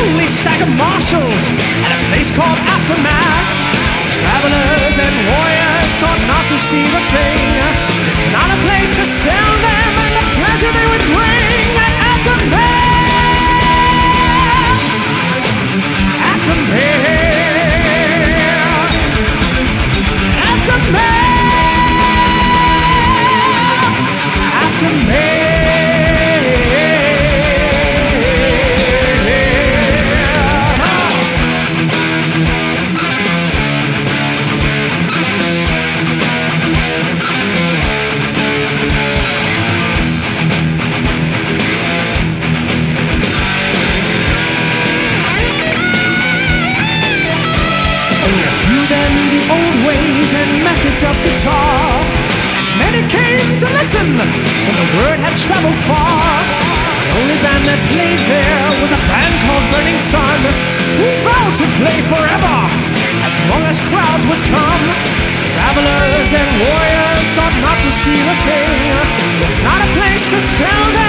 lonely stack of marshals at a place called Aftermath. Travelers and warriors sought not to steal a thing, not a place to sell them and the pleasure they would bring. Aftermath, aftermath, aftermath, aftermath. Methods of guitar. Many came to listen when the word had traveled far. The only band that played there was a band called Burning Sun, who vowed to play forever as long as crowds would come. Travelers and warriors sought not to steal a thing, not a place to sell them.